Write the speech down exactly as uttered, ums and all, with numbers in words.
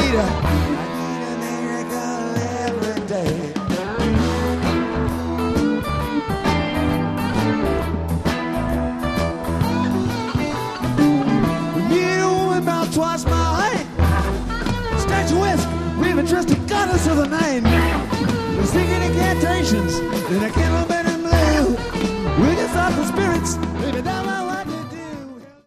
need a, I need a miracle every day. We need a woman about twice my height, statuesque, with a trusty goddess of the night. We're singing incantations in a candle.